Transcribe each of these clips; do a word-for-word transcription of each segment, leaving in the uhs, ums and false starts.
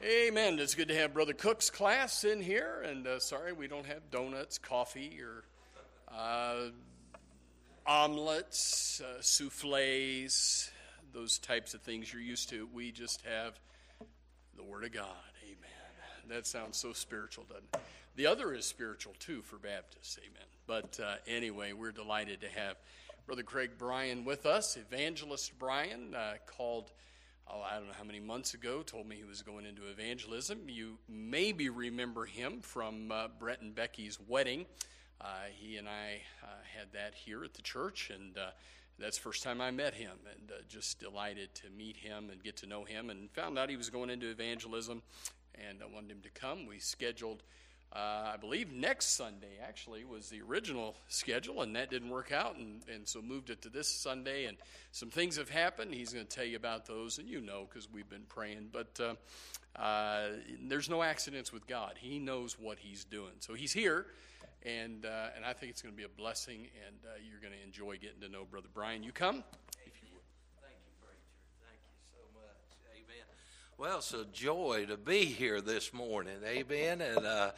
Amen. It's good to have Brother Cook's class in here. And uh, sorry, we don't have donuts, coffee, or uh, omelets, uh, souffles, those types of things you're used to. We just have the Word of God. Amen. That sounds so spiritual, doesn't it? The other is spiritual, too, for Baptists. Amen. But uh, anyway, we're delighted to have Brother Craig Bryan with us. Evangelist Bryan uh, called... Oh, I don't know how many months ago, told me he was going into evangelism. You maybe remember him from uh, Brett and Becky's wedding. Uh, he and I uh, had that here at the church, and uh, that's the first time I met him, and uh, just delighted to meet him and get to know him, and found out he was going into evangelism, and I wanted him to come. We scheduled, uh, I believe next Sunday, actually, was the original schedule, and that didn't work out, and, and so moved it to this Sunday, and some things have happened. He's going to tell you about those, and you know because we've been praying. But uh, uh, there's no accidents with God. He knows what he's doing. So he's here, and uh, and I think it's going to be a blessing, and uh, you're going to enjoy getting to know Brother Bryan. You come? If you would. Thank you, preacher. Thank you so much. Amen. Well, it's a joy to be here this morning. Amen. And uh,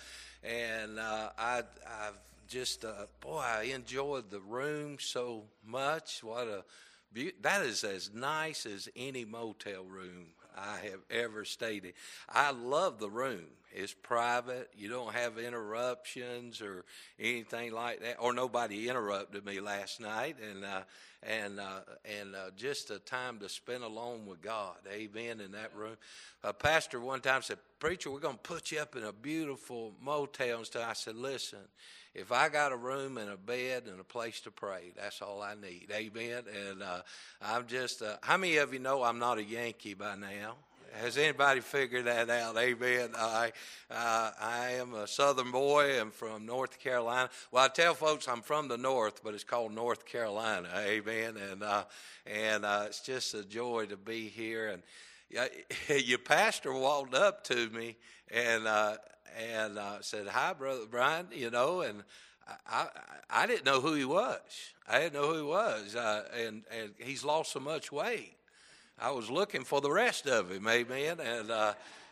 and uh, I I've just uh, boy, I enjoyed the room so much. What a That is as nice as any motel room I have ever stayed in. I love the room. It's private. You don't have interruptions or anything like that. Or nobody interrupted me last night. And uh, and uh, and uh, just a time to spend alone with God. Amen. In that room. A pastor one time said, "Preacher, we're going to put you up in a beautiful motel and stuff." I said, "Listen, if I got a room and a bed and a place to pray, that's all I need." Amen. And uh, I'm just, uh, how many of you know I'm not a Yankee by now? Has anybody figured that out? Amen. I uh, I am a Southern boy. I'm from North Carolina. Well, I tell folks I'm from the North, but it's called North Carolina. Amen. And uh, and uh, it's just a joy to be here. And uh, your pastor walked up to me and uh, and uh, said, "Hi, Brother Bryan," you know, and I, I I didn't know who he was. I didn't know who he was, uh, and and he's lost so much weight. I was looking for the rest of him, amen. And uh,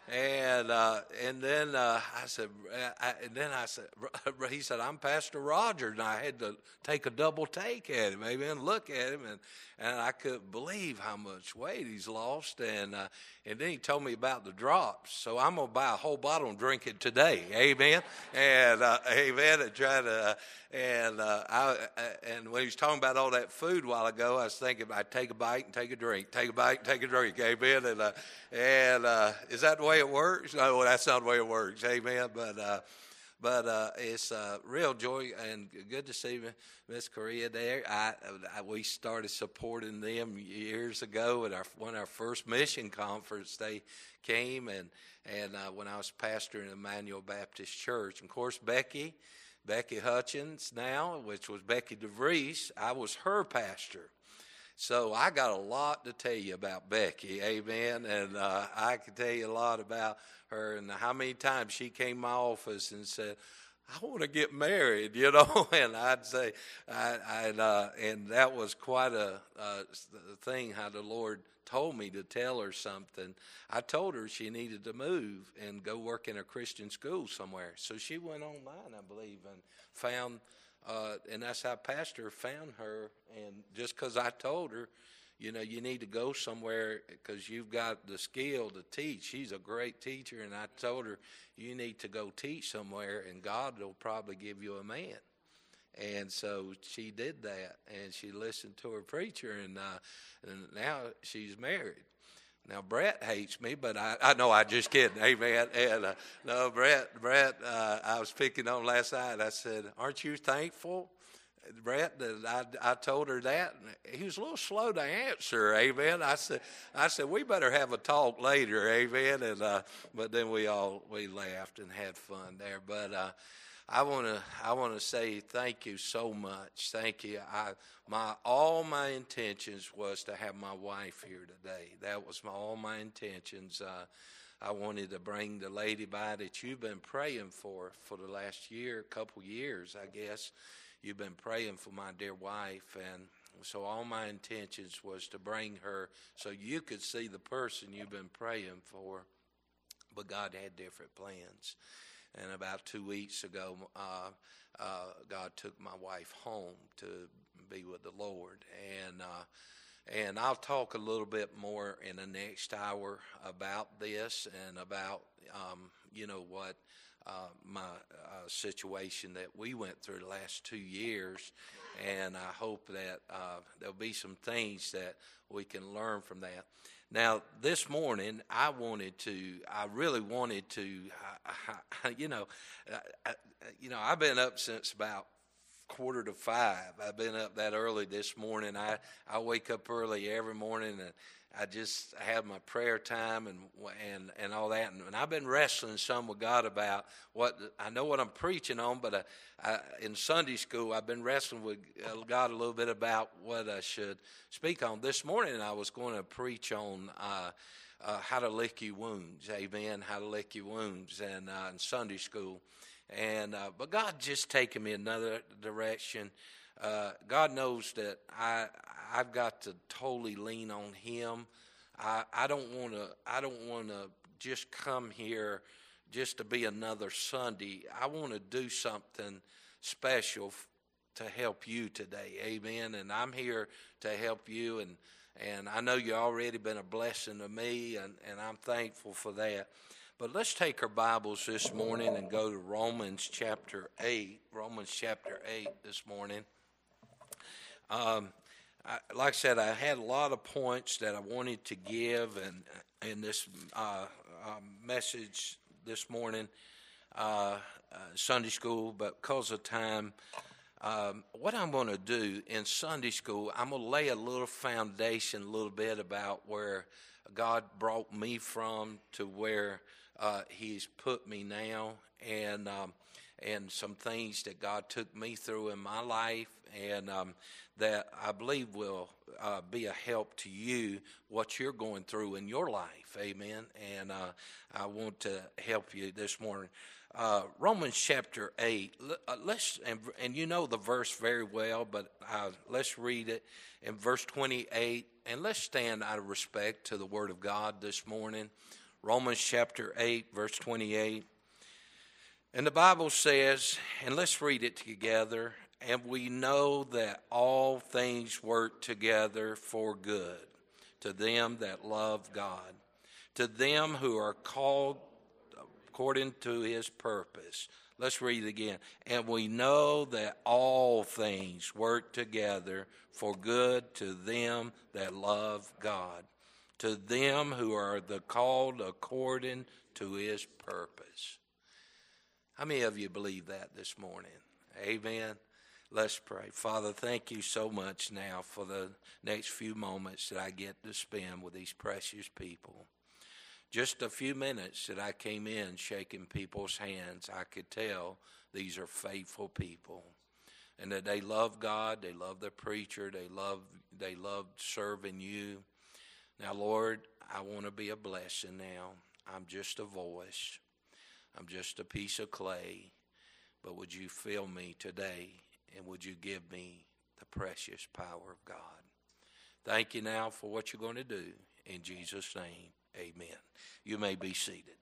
and uh, and then uh, I said, I, and then I said, he said, "I'm Pastor Roger," and I had to take a double take at him, amen, look at him, and and I couldn't believe how much weight he's lost. And uh, and then he told me about the drops, so I'm gonna buy a whole bottle and drink it today, amen, and uh, amen, and try to. Uh, And uh, I and when he was talking about all that food a while ago, I was thinking I'd take a bite and take a drink, take a bite and take a drink, amen. And uh, and uh, is that the way it works? No, that's not the way it works, amen. But uh, but uh, it's a real joy and good to see Miss Correa there. I, I we started supporting them years ago at our one of our first mission conference. They came and and uh, when I was pastoring Emmanuel Baptist Church, and of course Becky. Becky Hutchins now, which was Becky DeVries, I was her pastor. So I got a lot to tell you about Becky, amen, and uh, I can tell you a lot about her and how many times she came to my office and said, "I want to get married," you know, and I'd say, I, I'd, uh, and that was quite a uh, thing how the Lord told me to tell her something. I told her she needed to move and go work in a Christian school somewhere. So she went online, I believe, and found, uh, and that's how Pastor found her. And just because I told her, you know, you need to go somewhere because you've got the skill to teach. She's a great teacher, and I told her, you need to go teach somewhere, and God will probably give you a man. And so she did that, and she listened to her preacher, and, uh, and now she's married. Now, Brett hates me, but I, I know I'm just kidding. Amen. And uh, no, Brett, Brett, uh, I was picking on last night. I said, "Aren't you thankful, Brett, that I, I told her that?" And he was a little slow to answer. Amen. I said, I said, "We better have a talk later." Amen. And uh, but then we all we laughed and had fun there. But uh, I want to I want to say thank you so much. Thank you. I my all my intentions was to have my wife here today. That was my, all my intentions. Uh, I wanted to bring the lady by that you've been praying for for the last year, couple years, I guess. You've been praying for my dear wife, and so all my intentions was to bring her so you could see the person you've been praying for. but God had different plans. And about two weeks ago, uh, uh, God took my wife home to be with the Lord. And uh, and I'll talk a little bit more in the next hour about this and about, um, you know, what uh, my uh, situation that we went through the last two years. And I hope that uh, there'll be some things that we can learn from that. Now, this morning, I wanted to, I really wanted to, I, I, you know, I, you know, I've been up since about quarter to five. I've been up that early this morning. I, I wake up early every morning, and I just have my prayer time and and, and all that. And, and I've been wrestling some with God about what, I know what I'm preaching on, but I, I, in Sunday school, I've been wrestling with God a little bit about what I should speak on. This morning, I was going to preach on uh, uh, how to lick your wounds, amen, how to lick your wounds and uh, in Sunday school. And uh, but God just taken me another direction. Uh, God knows that I I've got to totally lean on Him. I I don't want to I don't want to just come here just to be another Sunday. I want to do something special f- to help you today, amen. And I'm here to help you, and and I know you've already been a blessing to me, and, and I'm thankful for that. But let's take our Bibles this morning and go to Romans chapter eight. Romans chapter eight this morning. Um, I, like I said, I had a lot of points that I wanted to give and in this uh, uh, message this morning, uh, uh, Sunday school, but because of time, um, what I'm going to do in Sunday school, I'm going to lay a little foundation a little bit about where God brought me from to where Uh, he's put me now, and um, and some things that God took me through in my life, and um, that I believe will uh, be a help to you, what you're going through in your life, amen. And uh, I want to help you this morning. Uh, Romans chapter eight, let's and, and you know the verse very well, but uh, let's read it in verse twenty-eight, and let's stand out of respect to the Word of God this morning. Romans chapter eight, verse twenty-eight. And the Bible says, and let's read it together, and we know that all things work together for good to them that love God, to them who are called according to His purpose. Let's read it again. And we know that all things work together for good to them that love God, to them who are the called according to His purpose. How many of you believe that this morning? Amen. Let's pray. Father, thank you so much now for the next few moments that I get to spend with these precious people. Just a few minutes that I came in shaking people's hands, I could tell these are faithful people, and that they love God, they love their preacher, they love they love serving you. Now, Lord, I want to be a blessing now. I'm just a voice. I'm just a piece of clay. But would you fill me today, and would you give me the precious power of God? Thank you now for what you're going to do. In Jesus' name, amen. You may be seated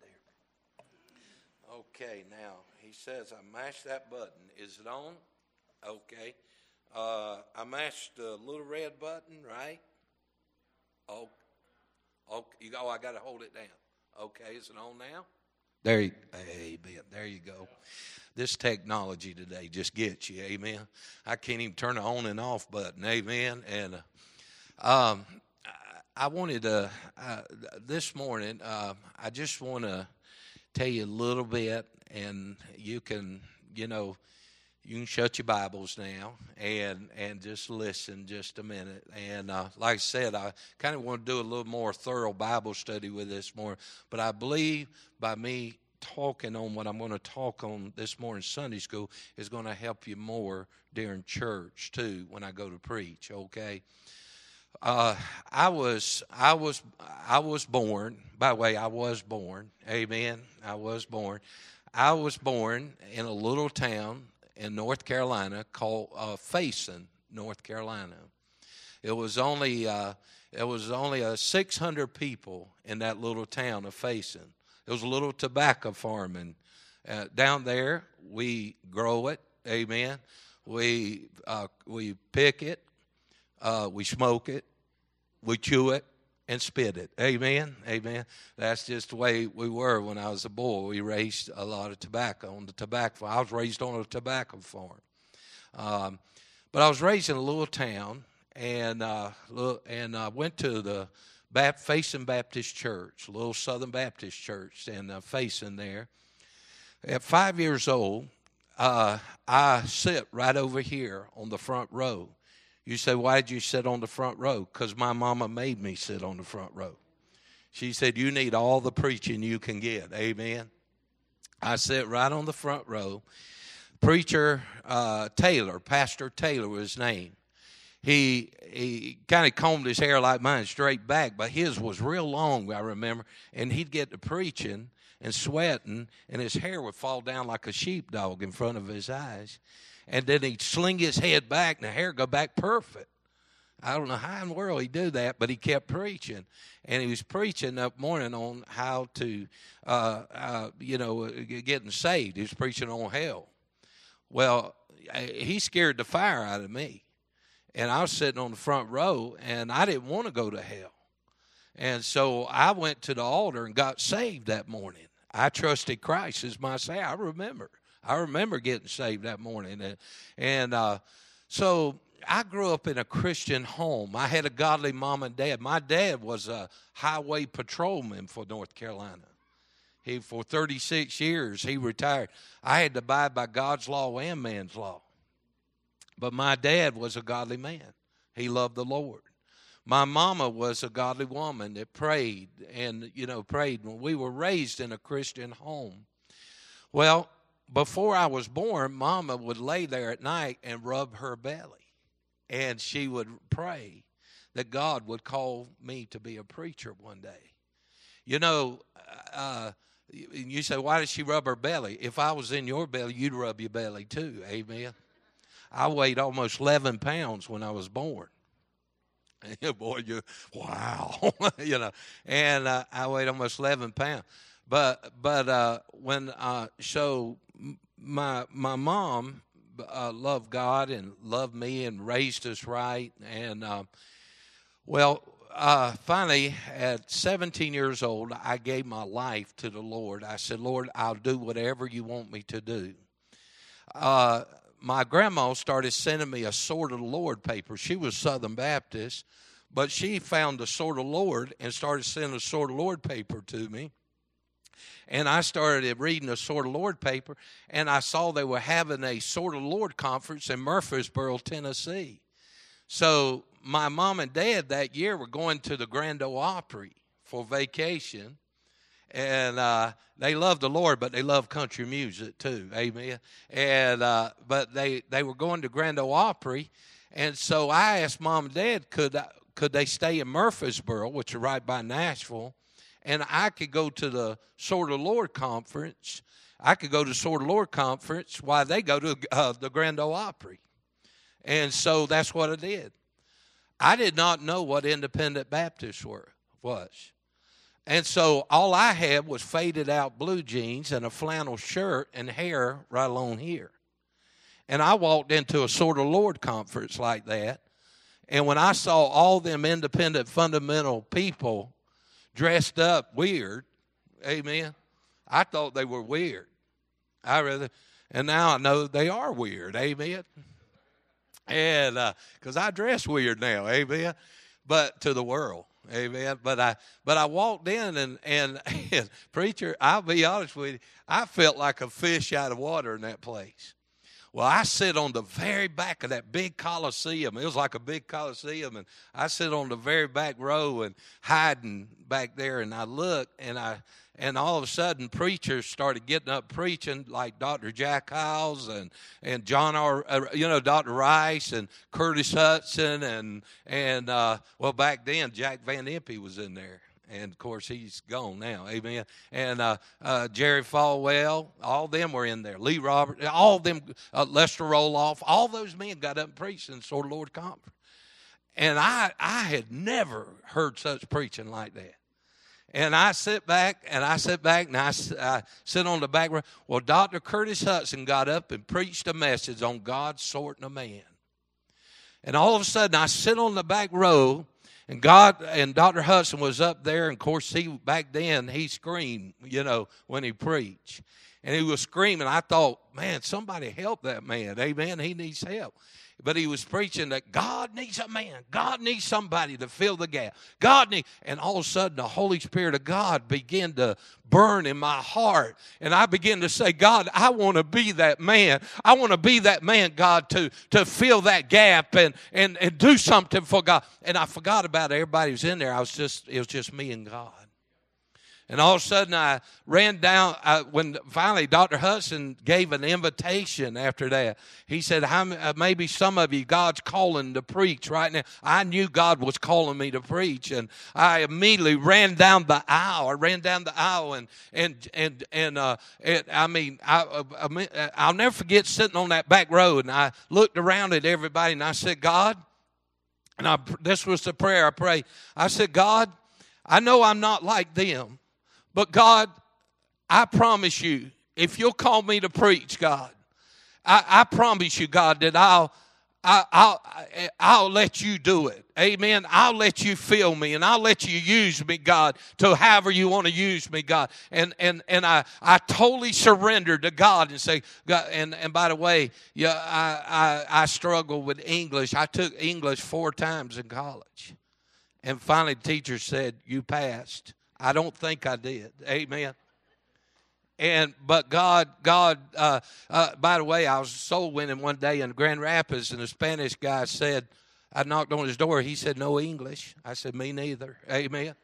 there. Okay, now, he says I mashed that button. Is it on? Okay. Uh, I mashed the little red button, right? Oh. Okay, oh, I got to hold it down. Okay, is it on now? There you, amen. There you go. This technology today just gets you, amen. I can't even turn the on and off button, amen. And uh, um, I wanted to uh, this morning. Uh, I just want to tell you a little bit, and you can, you know. You can shut your Bibles now and and just listen just a minute. And uh, like I said, I kind of want to do a little more thorough Bible study with this morning. But I believe by me talking on what I'm going to talk on this morning Sunday school is going to help you more during church too when I go to preach. Okay. Uh, I was I was I was born. By the way, I was born. Amen. I was born. I was born in a little town in North Carolina called uh, Faison, North Carolina. It was only uh, it was only uh, six hundred people in that little town of Faison. There was a little tobacco farm, and uh, down there we grow it. Amen. We uh, we pick it, uh, we smoke it, we chew it, and spit it. Amen. Amen. That's just the way we were when I was a boy. We raised a lot of tobacco on the tobacco farm. I was raised on a tobacco farm. Um, but I was raised in a little town, and uh, and I went to the Bap- Facing Baptist Church, a little Southern Baptist church, and uh, Facing there. At five years old, uh, I sit right over here on the front row. You say, why did you sit on the front row? Because my mama made me sit on the front row. She said, you need all the preaching you can get. Amen. I sit right on the front row. Preacher uh, Taylor, Pastor Taylor was his name. He he kind of combed his hair like mine, straight back, but his was real long, I remember. And he'd get to preaching and sweating, and his hair would fall down like a sheepdog in front of his eyes. And then he'd sling his head back, and the hair go back perfect. I don't know how in the world he'd do that, but he kept preaching. And he was preaching that morning on how to, uh, uh, you know, getting saved. He was preaching on hell. Well, he scared the fire out of me. And I was sitting on the front row, and I didn't want to go to hell. And so I went to the altar and got saved that morning. I trusted Christ as my Savior. I remember. I remember getting saved that morning. And, and uh, so I grew up in a Christian home. I had a godly mom and dad. My dad was a highway patrolman for North Carolina. He, for thirty-six years, he retired. I had to abide by God's law and man's law. But my dad was a godly man. He loved the Lord. My mama was a godly woman that prayed and, you know, prayed. We were raised in a Christian home. Well, before I was born, Mama would lay there at night and rub her belly. And she would pray that God would call me to be a preacher one day. You know, uh, you say, why did she rub her belly? If I was in your belly, you'd rub your belly too. Amen. I weighed almost eleven pounds when I was born. Boy, you wow, you know. And uh, I weighed almost eleven pounds. But but uh, when uh, so my my mom uh, loved God and loved me and raised us right. And uh, well, uh, finally at seventeen years old, I gave my life to the Lord. I said, Lord, I'll do whatever you want me to do. Uh, My grandma started sending me a Sword of the Lord paper. She was Southern Baptist, but she found the Sword of the Lord and started sending a Sword of the Lord paper to me. And I started reading the Sword of the Lord paper, and I saw they were having a Sword of the Lord conference in Murfreesboro, Tennessee. So my mom and dad that year were going to the Grand Ole Opry for vacation. And uh, they loved the Lord, but they loved country music too. Amen. And uh, but they, they were going to Grand Ole Opry, and so I asked Mom and Dad, could I, could they stay in Murfreesboro, which is right by Nashville, and I could go to the Sword of the Lord conference. I could go to the Sword of the Lord conference while they go to uh, the Grand Ole Opry. And so that's what I did. I did not know what independent Baptists were was. And so all I had was faded out blue jeans and a flannel shirt and hair right along here. And I walked into a Sword of the Lord conference like that. And when I saw all them independent fundamental people dressed up weird, amen, I thought they were weird. I rather, and now I know they are weird, amen. And because uh, I dress weird now, amen, but to the world. Amen. But I but I walked in and, and and preacher, I'll be honest with you, I felt like a fish out of water in that place. Well, I sit on the very back of that big Coliseum. It was like a big Coliseum, and I sit on the very back row and hiding back there, and I look, and I and all of a sudden preachers started getting up preaching, like Doctor Jack Hiles and and John R. Uh, you know, Doctor Rice and Curtis Hudson and and uh, well, back then Jack Van Impe was in there. And, of course, he's gone now, amen. And uh, uh, Jerry Falwell, all of them were in there. Lee Roberts, all of them, uh, Lester Roloff, all those men got up and preached in the Sword of the Lord conference. And I, I had never heard such preaching like that. And I sit back, and I sit back, and I, I sit on the back row. Well, Doctor Curtis Hutson got up and preached a message on God sorting a man. And all of a sudden, I sit on the back row, and God and Doctor Hutson was up there. And, of course, he back then, he screamed, you know, when he preached. And he was screaming. I thought, man, somebody help that man. Amen. He needs help. But he was preaching that God needs a man. God needs somebody to fill the gap. God needs, and all of a sudden the Holy Spirit of God began to burn in my heart. And I began to say, God, I want to be that man. I want to be that man, God, to, to fill that gap and, and, and do something for God. And I forgot about it. Everybody was in there. I was just, it was just me and God. And all of a sudden, I ran down, I, when finally Doctor Hutson gave an invitation after that. He said, How, uh, maybe some of you, God's calling to preach right now. I knew God was calling me to preach, and I immediately ran down the aisle. I ran down the aisle, and, and, and, and uh, it, I mean, I, I, I'll never forget sitting on that back row, and I looked around at everybody, and I said, God, and I, this was the prayer I prayed. I said, God, I know I'm not like them. But God, I promise you, if you'll call me to preach, God, I, I promise you, God, that I'll, I, I'll, I'll let you do it. Amen. I'll let you fill me, and I'll let you use me, God, to however you want to use me, God. And and and I, I totally surrendered to God and say, God. And, and by the way, yeah, I, I I struggle with English. I took English four times in college, and finally, the teacher said, "You passed." I don't think I did. Amen. And but God, God. Uh, uh, by the way, I was soul winning one day in Grand Rapids, and the Spanish guy said, I knocked on his door. He said, "No English." I said, "Me neither." Amen.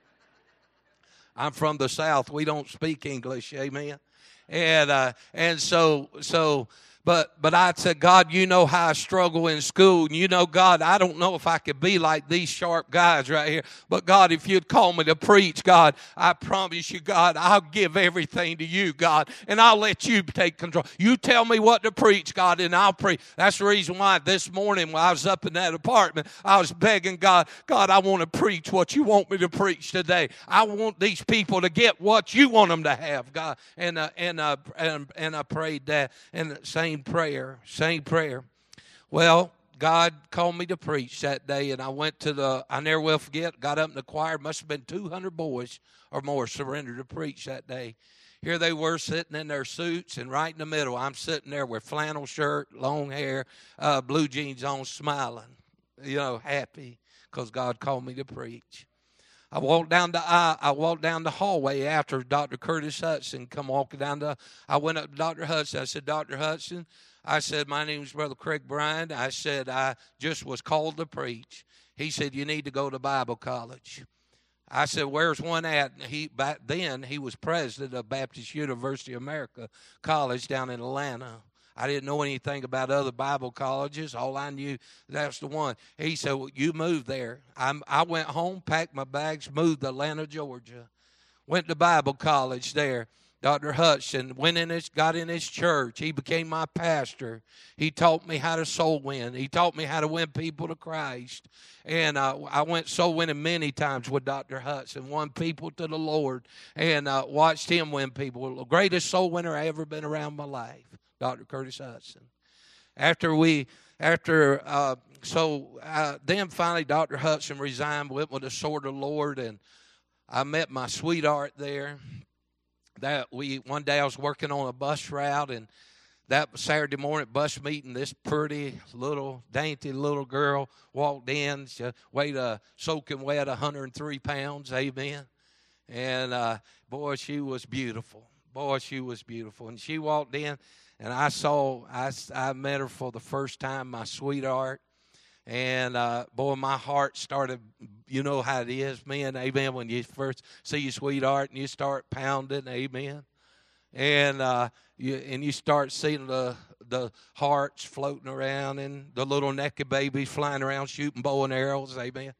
I'm from the South. We don't speak English. Amen. And uh, and so so. But but I said, God, you know how I struggle in school. And you know, God, I don't know if I could be like these sharp guys right here. But, God, if you'd call me to preach, God, I promise you, God, I'll give everything to you, God. And I'll let you take control. You tell me what to preach, God, and I'll preach. That's the reason why this morning when I was up in that apartment, I was begging God, God, I want to preach what you want me to preach today. I want these people to get what you want them to have, God. And uh, and, uh, and, and I prayed that. And the same prayer, same prayer. Well, God called me to preach that day, and I went to the, I never will forget, got up in the choir. Must have been two hundred boys or more surrendered to preach that day. Here they were sitting in their suits, and right in the middle, I'm sitting there with flannel shirt, long hair, uh, blue jeans on, smiling, you know, happy because God called me to preach. I walked down the I, I walked down the hallway after Doctor Curtis Hutson come walking down the. I went up to Doctor Hutson. I said, Doctor Hutson, I said, my name is Brother Craig Bryant. I said, I just was called to preach. He said, you need to go to Bible college. I said, where's one at? And he back then he was president of Baptist University of America College down in Atlanta. I didn't know anything about other Bible colleges. All I knew, that's the one. He said, well, you move there. I'm, I went home, packed my bags, moved to Atlanta, Georgia. Went to Bible college there. Doctor Hutson went in his, got in his church. He became my pastor. He taught me how to soul win. He taught me how to win people to Christ. And uh, I went soul winning many times with Doctor Hutson, won people to the Lord, and uh, watched him win people. The greatest soul winner I ever been around in my life. Doctor Curtis Hutson. After we, after, uh, so uh, then finally Doctor Hutson resigned, went with the sword of the Lord, and I met my sweetheart there. That we one day I was working on a bus route, and that Saturday morning bus meeting, this pretty little, dainty little girl walked in. She weighed a soaking wet one hundred three pounds, amen. And uh, boy, she was beautiful. Boy, she was beautiful. And she walked in. And I saw, I, I met her for the first time, my sweetheart. And, uh, boy, my heart started, you know how it is, man, amen, when you first see your sweetheart and you start pounding, amen. And uh, you and you start seeing the, the hearts floating around and the little naked babies flying around shooting bow and arrows, amen.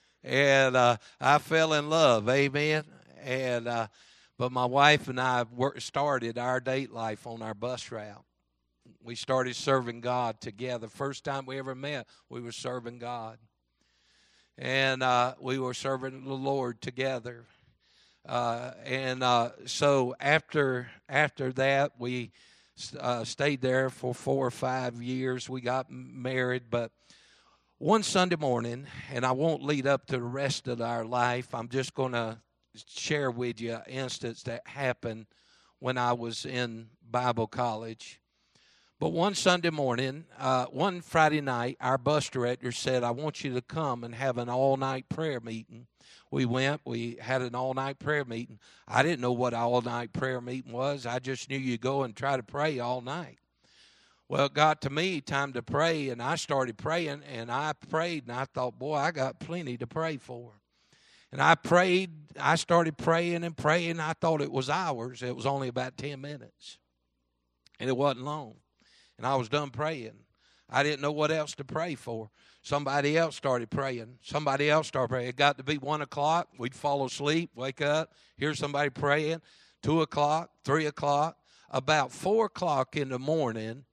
And uh, I fell in love, amen. And uh But my wife and I worked, started our date life on our bus route. We started serving God together. First time we ever met, we were serving God. And uh, we were serving the Lord together. Uh, and uh, so after after that, we uh, stayed there for four or five years. We got married, but one Sunday morning, and I won't lead up to the rest of our life. I'm just going to share with you an instance that happened when I was in Bible college. But one Sunday morning, uh, one Friday night, our bus director said, I want you to come and have an all-night prayer meeting. We went. We had an all-night prayer meeting. I didn't know what an all-night prayer meeting was. I just knew you go and try to pray all night. Well, it got to me time to pray, and I started praying, and I prayed, and I thought, boy, I got plenty to pray for. And I prayed. I started praying and praying. I thought it was hours. It was only about ten minutes, and it wasn't long. And I was done praying. I didn't know what else to pray for. Somebody else started praying. Somebody else started praying. It got to be one o'clock. We'd fall asleep, wake up, hear somebody praying. Two o'clock, three o'clock. About four o'clock in the morning,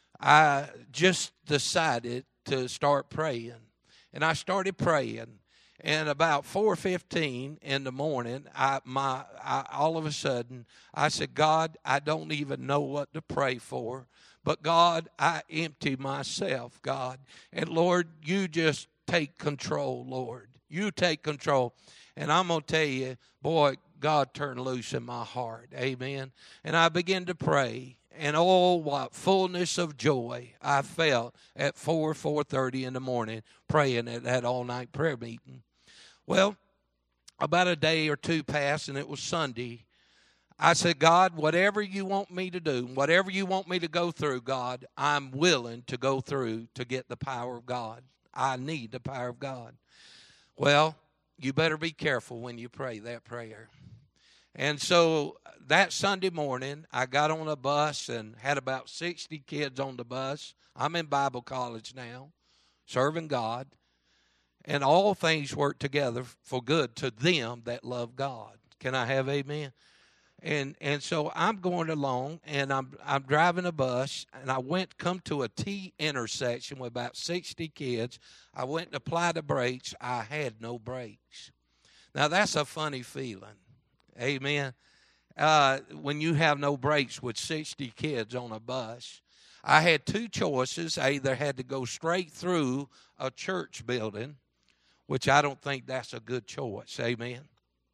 I just decided to start praying. And I started praying. And about four fifteen in the morning, I, my, I, all of a sudden, I said, God, I don't even know what to pray for. But, God, I empty myself, God. And, Lord, you just take control, Lord. You take control. And I'm going to tell you, boy, God turned loose in my heart. Amen. And I began to pray. And, oh, what fullness of joy I felt at four, four thirty in the morning praying at that all-night prayer meeting. Well, about a day or two passed, and it was Sunday. I said, God, whatever you want me to do, whatever you want me to go through, God, I'm willing to go through to get the power of God. I need the power of God. Well, you better be careful when you pray that prayer. And so that Sunday morning, I got on a bus and had about sixty kids on the bus. I'm in Bible college now, serving God. And all things work together for good to them that love God. Can I have amen? And and so I'm going along, and I'm I'm driving a bus, and I went come to a T intersection with about sixty kids. I went to apply the brakes. I had no brakes. Now, that's a funny feeling. Amen. Uh, when you have no brakes with sixty kids on a bus. I had two choices. I either had to go straight through a church building, which I don't think that's a good choice. Amen.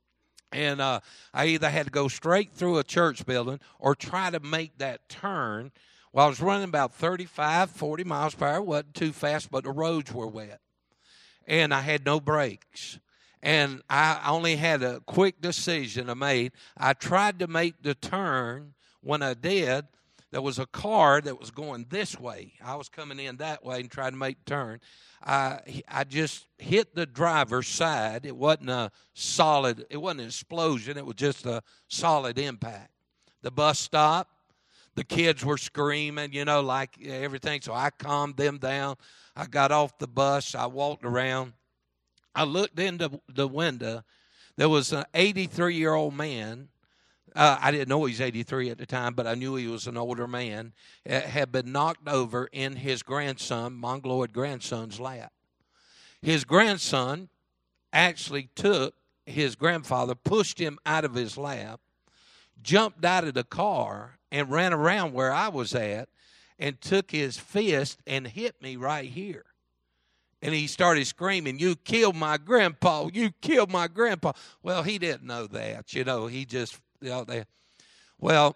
And uh, I either had to go straight through a church building or try to make that turn. Well, I was running about thirty-five, forty miles per hour. It wasn't too fast, but the roads were wet. And I had no brakes. And I only had a quick decision I made. I tried to make the turn. When I did, there was a car that was going this way. I was coming in that way and trying to make the turn. I I just hit the driver's side. It wasn't a solid, it wasn't an explosion. It was just a solid impact. The bus stopped. The kids were screaming, you know, like everything. So I calmed them down. I got off the bus. I walked around. I looked into the window. There was an eighty-three-year-old man. Uh, I didn't know he was eighty-three at the time, but I knew he was an older man. Uh, had been knocked over in his grandson, Mongoloid grandson's lap. His grandson actually took his grandfather, pushed him out of his lap, jumped out of the car, and ran around where I was at, and took his fist and hit me right here. And he started screaming, "You killed my grandpa! You killed my grandpa!" Well, he didn't know that. You know, he just, you know, that. Well,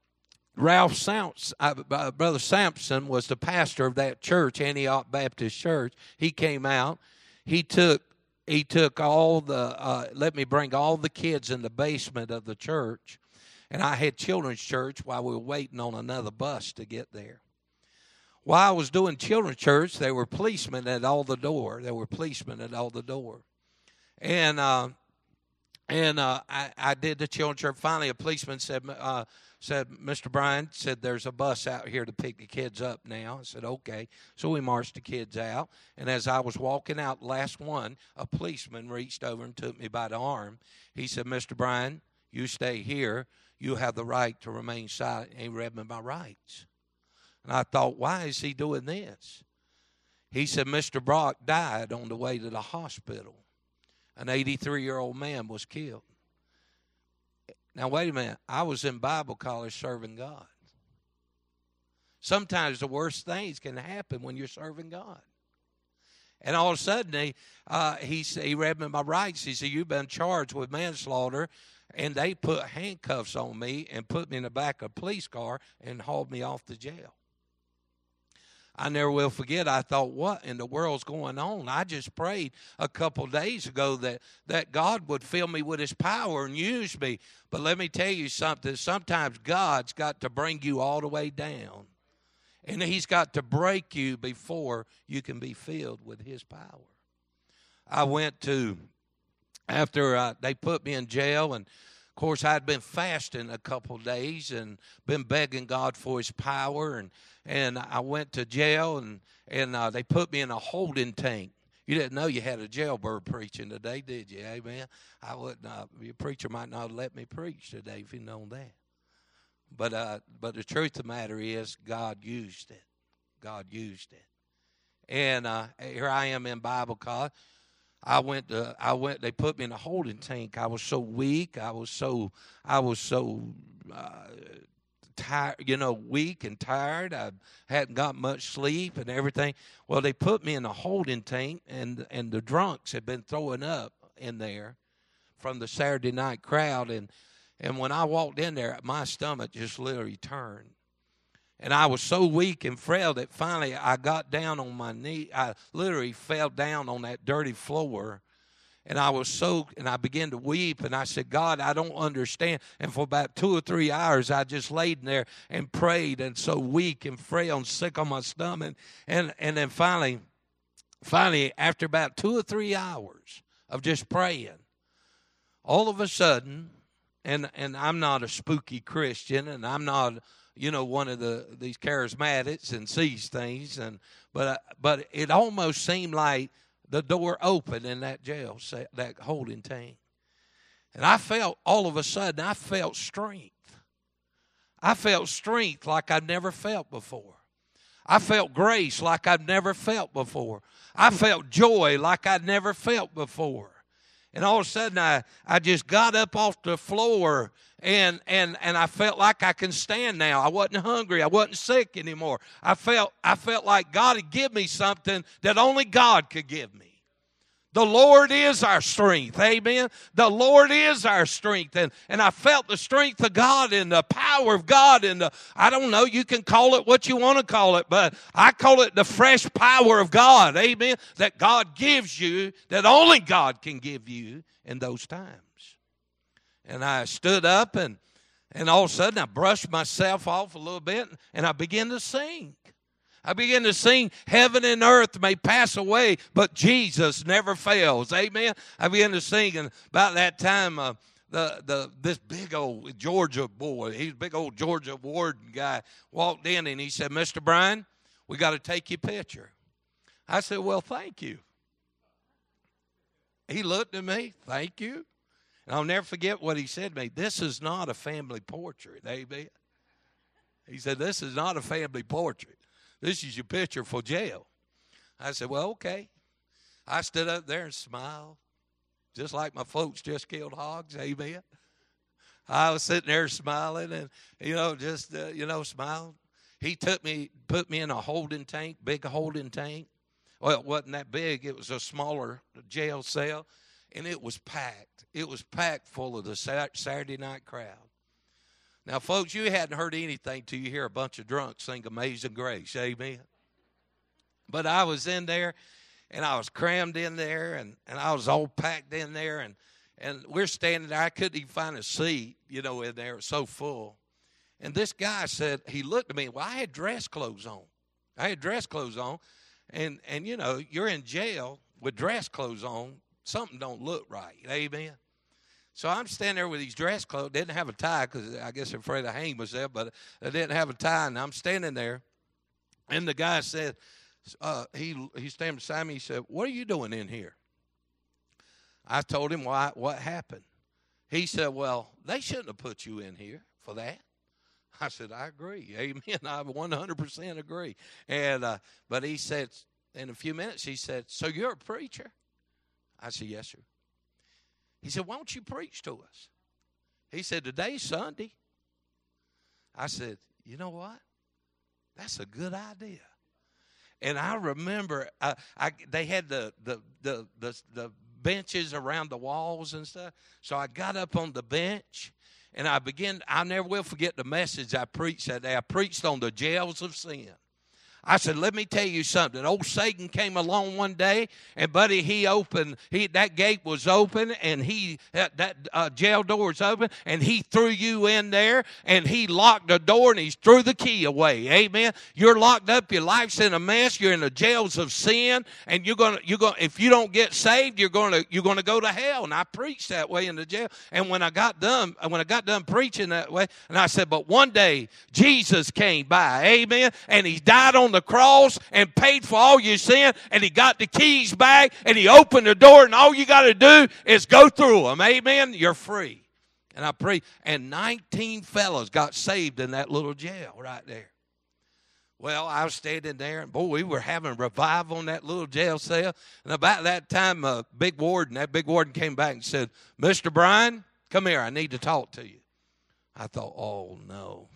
Ralph Sampson, uh, Brother Sampson was the pastor of that church, Antioch Baptist Church. He came out. He took he took all the, uh, let me bring all the kids in the basement of the church. And I had children's church while we were waiting on another bus to get there. While I was doing children's church, there were policemen at all the door. There were policemen at all the door. And uh, and uh, I, I did the children's church. Finally, a policeman said, uh, said, "Mister Bryan," said, "there's a bus out here to pick the kids up now." I said, "Okay." So we marched the kids out. And as I was walking out, last one, a policeman reached over and took me by the arm. He said, "Mister Bryan, you stay here. You have the right to remain silent." And he read me my rights. And I thought, why is he doing this? He said, "Mister Brock died on the way to the hospital. An eighty-three-year-old man was killed." Now, wait a minute. I was in Bible college serving God. Sometimes the worst things can happen when you're serving God. And all of a sudden, he, uh, he, he read me my rights. He said, you've been charged with manslaughter. And they put handcuffs on me and put me in the back of a police car and hauled me off to jail. I never will forget. I thought, what in the world's going on? I just prayed a couple days ago that, that God would fill me with his power and use me. But let me tell you something. Sometimes God's got to bring you all the way down. And he's got to break you before you can be filled with his power. I went to, after uh, they put me in jail, and of course I'd been fasting a couple days and been begging God for his power. And, and I went to jail, and, and uh, they put me in a holding tank. You didn't know you had a jailbird preaching today, did you? Amen. I wouldn't. Uh, your preacher might not let me preach today if he'd known that. But uh, but the truth of the matter is, God used it. God used it. And uh, here I am in Bible college. I went to, I went. They put me in a holding tank. I was so weak. I was so I was so uh, tired. You know, weak and tired. I hadn't got much sleep and everything. Well, they put me in a holding tank, and and the drunks had been throwing up in there from the Saturday night crowd. And and when I walked in there, my stomach just literally turned. And I was so weak and frail that finally I got down on my knee. I literally fell down on that dirty floor. And I was so, and I began to weep. And I said, God, I don't understand. And for about two or three hours, I just laid in there and prayed, and so weak and frail and sick on my stomach. And, and then finally, finally, after about two or three hours of just praying, all of a sudden, and, and I'm not a spooky Christian, and I'm not, you know, one of the these charismatics and sees things, and but but it almost seemed like the door opened in that jail, that holding tank, and I felt all of a sudden I felt strength. I felt strength like I've never felt before. I felt grace like I've never felt before. I felt joy like I'd never felt before. And all of a sudden, I, I just got up off the floor, and, and, and I felt like I can stand now. I wasn't hungry. I wasn't sick anymore. I felt, I felt like God had given me something that only God could give me. The Lord is our strength. Amen. The Lord is our strength. And, and I felt the strength of God and the power of God. And the, I don't know, you can call it what you want to call it, but I call it the fresh power of God. Amen. That God gives you, that only God can give you in those times. And I stood up, and, and all of a sudden I brushed myself off a little bit, and I began to sing. I began to sing, heaven and earth may pass away, but Jesus never fails. Amen. I began to sing, and about that time, uh, the the this big old Georgia boy, he's a big old Georgia warden guy, walked in, and he said, Mister Bryan, we got to take your picture. I said, well, thank you. He looked at me, thank you. And I'll never forget what he said to me. This is not a family portrait. Amen. He said, this is not a family portrait. This is your picture for jail. I said, well, okay. I stood up there and smiled, just like my folks just killed hogs. Amen. I was sitting there smiling and, you know, just, uh, you know, smiling. He took me, put me in a holding tank, big holding tank. Well, it wasn't that big. It was a smaller jail cell, and it was packed. It was packed full of the Saturday night crowd. Now, folks, you hadn't heard anything till you hear a bunch of drunks sing Amazing Grace. Amen. But I was in there, and I was crammed in there, and, and I was all packed in there, and, and we're standing there. I couldn't even find a seat, you know, in there. It was so full. And this guy said, he looked at me. Well, I had dress clothes on. I had dress clothes on. And, and you know, you're in jail with dress clothes on. Something don't look right. Amen. So I'm standing there with these dress clothes. Didn't have a tie because I guess afraid of hang myself, but I didn't have a tie. And I'm standing there, and the guy said, uh, he he standing beside me. He said, "What are you doing in here?" I told him why what happened. He said, "Well, they shouldn't have put you in here for that." I said, "I agree, amen. I one hundred percent agree." And uh, but he said, in a few minutes, he said, "So you're a preacher?" I said, "Yes, sir." He said, "Why don't you preach to us?" He said, today's Sunday. I said, you know what? That's a good idea. And I remember uh, I, they had the, the, the, the, the benches around the walls and stuff. So I got up on the bench, and I began, I never will forget the message I preached that day. I preached on the jails of sin. I said, let me tell you something. Old Satan came along one day, and buddy, he opened, he that gate was open, and he that, that uh, jail door was open, and he threw you in there, and he locked the door, and he threw the key away. Amen. You're locked up. Your life's in a mess. You're in the jails of sin, and you're gonna, you're gonna. If you don't get saved, you're gonna, you're gonna go to hell. And I preached that way in the jail. And when I got done, when I got done preaching that way, and I said, but one day Jesus came by. Amen. And he died on the cross and paid for all your sin, and he got the keys back, and he opened the door, and all you got to do is go through them. Amen. You're free. And I pray, and nineteen fellas got saved in that little jail right there. Well, I was standing there, and boy, we were having revival in that little jail cell. And about that time, a big warden, that big warden came back and said, Mister Bryan, come here, I need to talk to you. I thought, oh no.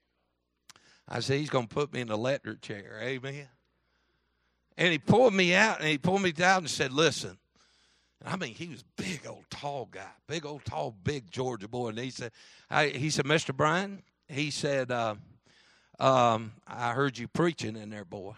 I said, he's going to put me in the electric chair. Amen. And he pulled me out, and he pulled me down and said, listen. I mean, he was a big old tall guy, big old tall, big Georgia boy. And he said, I, he said, Mister Bryan, he said, uh, um, I heard you preaching in there, boy.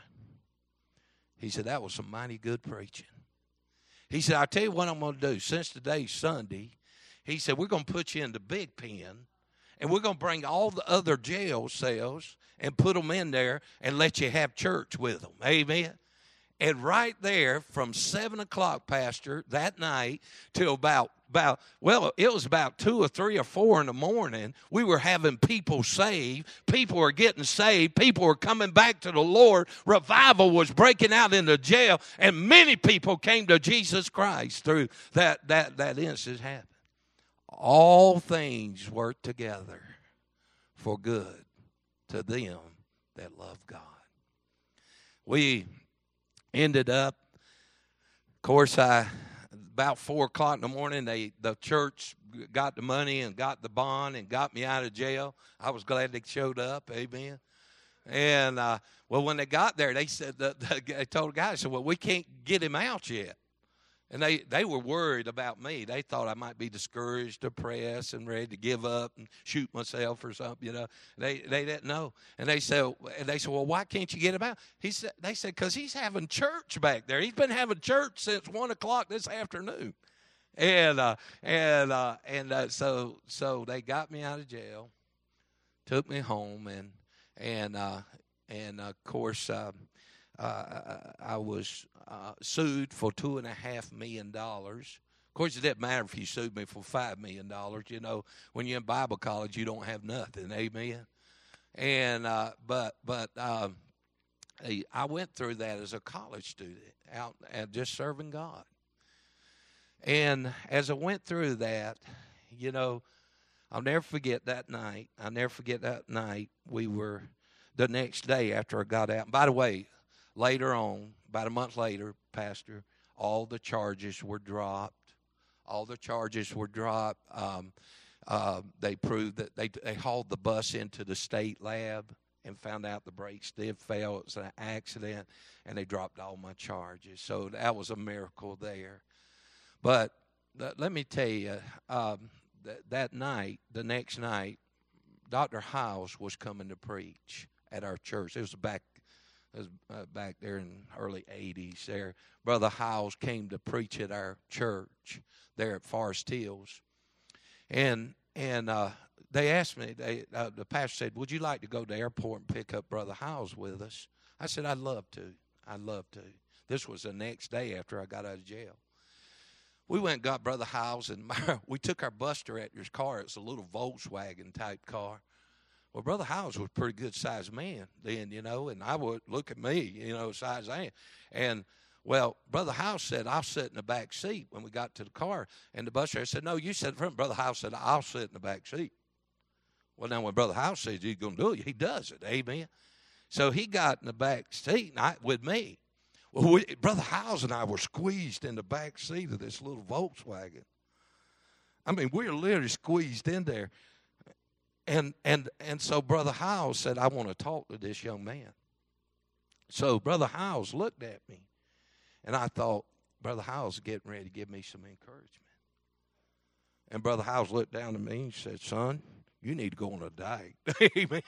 He said, that was some mighty good preaching. He said, I'll tell you what I'm going to do. Since today's Sunday, he said, we're going to put you in the big pen, and we're going to bring all the other jail cells and put them in there and let you have church with them. Amen. And right there from seven o'clock, Pastor, that night till about, about, well, it was about two or three or four in the morning, we were having people saved. People were getting saved. People were coming back to the Lord. Revival was breaking out in the jail, and many people came to Jesus Christ through that, that, that incident happened. All things work together for good to them that love God. We ended up, of course, I about four o'clock in the morning, they the church got the money and got the bond and got me out of jail. I was glad they showed up. Amen. And, uh, well, when they got there, they said, the, the, they told the guy, they said, well, we can't get him out yet. And they, they were worried about me. They thought I might be discouraged, depressed, and ready to give up and shoot myself or something, you know. They they didn't know. And they said, and they said, well, why can't you get him out? He said, they said, because he's having church back there. He's been having church since one o'clock this afternoon. And uh, and uh, and uh, so so they got me out of jail, took me home, and and uh, and of course uh, uh, I was uh, sued for two and a half million dollars. Of course, it didn't matter if you sued me for five million dollars. You know, when you're in Bible college, you don't have nothing. Amen. And uh, but but um, I went through that as a college student, out and just serving God. And as I went through that, you know, I'll never forget that night. I'll never forget that night. We were the next day after I got out. And by the way, later on, about a month later, Pastor, all the charges were dropped. All the charges were dropped. Um, uh, they proved that they they hauled the bus into the state lab and found out the brakes did fail. It was an accident, and they dropped all my charges. So that was a miracle there. But uh, let me tell you, um, th- that night, the next night, Doctor Hiles was coming to preach at our church. It was back it was, uh, back there in the early eighties there. Brother Hiles came to preach at our church there at Forest Hills. And and uh, they asked me, they, uh, the pastor said, would you like to go to the airport and pick up Brother Hiles with us? I said, I'd love to. I'd love to. This was the next day after I got out of jail. We went and got Brother Hiles, and my, we took our bus director's car. It's a little Volkswagen-type car. Well, Brother Hiles was a pretty good-sized man then, you know, and I would look at me, you know, size I am. And, well, Brother Hiles said, I'll sit in the back seat when we got to the car. And the bus driver said, no, you sit in front. Brother Hiles said, I'll sit in the back seat. Well, now when Brother Hiles says he's going to do it, he does it, amen. So he got in the back seat and I, with me. Well, we, Brother Hiles and I were squeezed in the back seat of this little Volkswagen. I mean, we were literally squeezed in there. And and and so Brother Howes said, I want to talk to this young man. So Brother Howes looked at me, and I thought, Brother Howes is getting ready to give me some encouragement. And Brother Howes looked down at me and said, son, you need to go on a diet. Amen.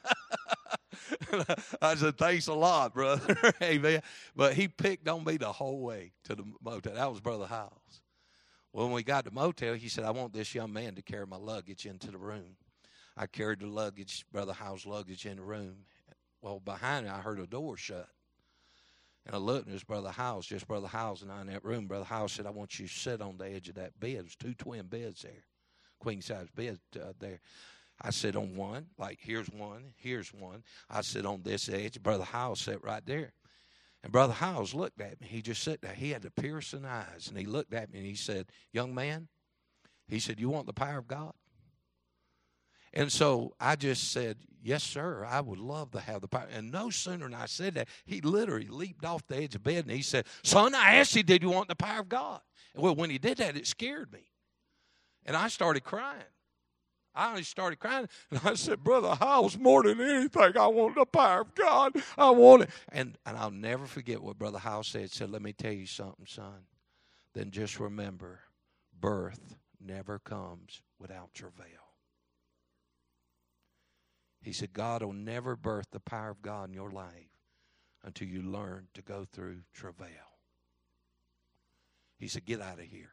I said, thanks a lot, brother. Amen. But he picked on me the whole way to the motel. That was Brother Howes. Well, when we got to the motel, he said, I want this young man to carry my luggage into the room. I carried the luggage, Brother Howes' luggage, in the room. Well, behind me, I heard a door shut. And I looked, and it was Brother Howes, just Brother Howes and I in that room. Brother Howes said, I want you to sit on the edge of that bed. There's two twin beds there, queen-size beds uh, there. I sit on one, like here's one, here's one. I sit on this edge. Brother Howes sat right there. And Brother Howes looked at me. He just sat there. He had the piercing eyes, and he looked at me, and he said, young man, he said, you want the power of God? And so I just said, yes, sir, I would love to have the power. And no sooner than I said that, he literally leaped off the edge of bed, and he said, son, I asked you, did you want the power of God? Well, when he did that, it scared me. And I started crying. I only started crying, and I said, Brother Howes, more than anything, I want the power of God. I want it. And, and I'll never forget what Brother Howes said. He said, let me tell you something, son. Then just remember, birth never comes without travail. He said, God will never birth the power of God in your life until you learn to go through travail. He said, get out of here.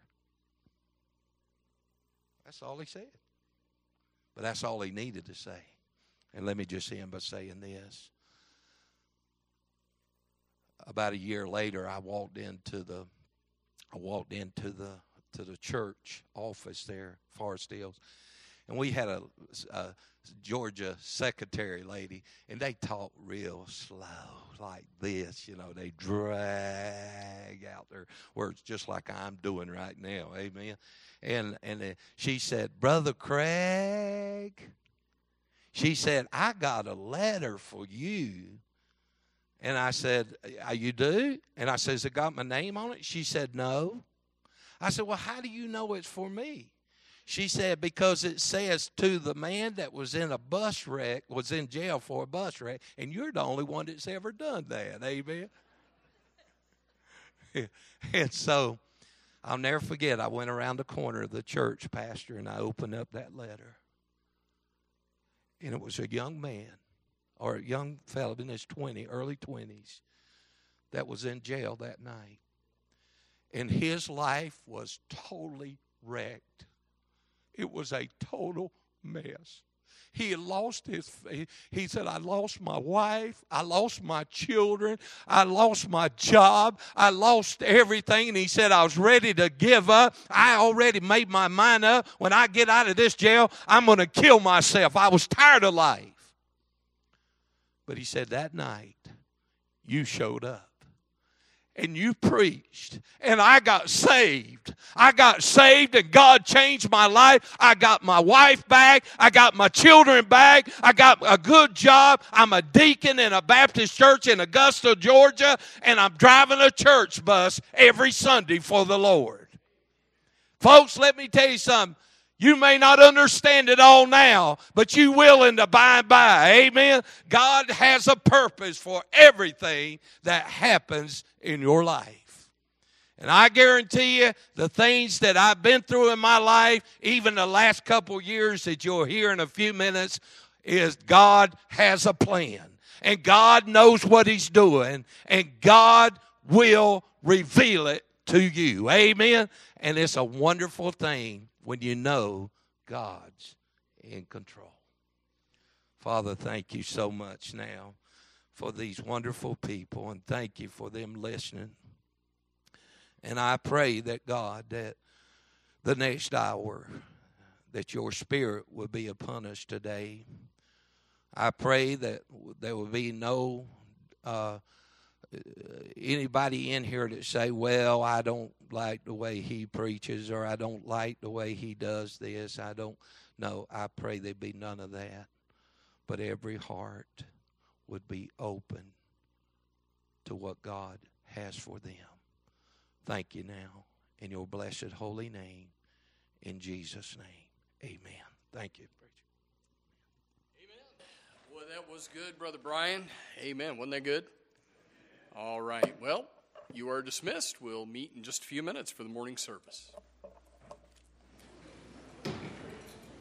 That's all he said. But that's all he needed to say. And let me just end by saying this. About a year later, I walked into the I walked into the to the church office there, Forest Hills. And we had a, a Georgia secretary lady, and they talk real slow like this. You know, they drag out their words just like I'm doing right now. Amen. And and uh, she said, Brother Craig, she said, I got a letter for you. And I said, you do? And I said, has it got my name on it? She said, no. I said, well, how do you know it's for me? She said, because it says to the man that was in a bus wreck, was in jail for a bus wreck, and you're the only one that's ever done that. Amen. And so I'll never forget, I went around the corner of the church, pastor, and I opened up that letter. And it was a young man, or a young fellow in his twenties, early twenties, that was in jail that night. And his life was totally wrecked. It was a total mess. He had lost his, he said, I lost my wife, I lost my children, I lost my job, I lost everything. And he said, I was ready to give up. I already made my mind up. When I get out of this jail, I'm going to kill myself. I was tired of life. But he said, that night, you showed up. And you preached, and I got saved. I got saved, and God changed my life. I got my wife back. I got my children back. I got a good job. I'm a deacon in a Baptist church in Augusta, Georgia, and I'm driving a church bus every Sunday for the Lord. Folks, let me tell you something. You may not understand it all now, but you will in the by and by. Amen. God has a purpose for everything that happens in your life. And I guarantee you, the things that I've been through in my life, even the last couple years that you'll hear in a few minutes, is God has a plan. And God knows what He's doing. And God will reveal it to you. Amen. And it's a wonderful thing when you know God's in control. Father, thank you so much now for these wonderful people, and thank you for them listening. And I pray that, God, that the next hour, that your Spirit will be upon us today. I pray that there will be no uh, anybody in here that say, well, I don't like the way he preaches, or I don't like the way he does this. I don't know. I pray there be none of that. But every heart would be open to what God has for them. Thank you now in your blessed holy name. in Jesus' name. Amen. Thank you, preacher. Amen. Well, that was good, Brother Brian. Amen. Wasn't that good? All right. Well, you are dismissed. We'll meet in just a few minutes for the morning service.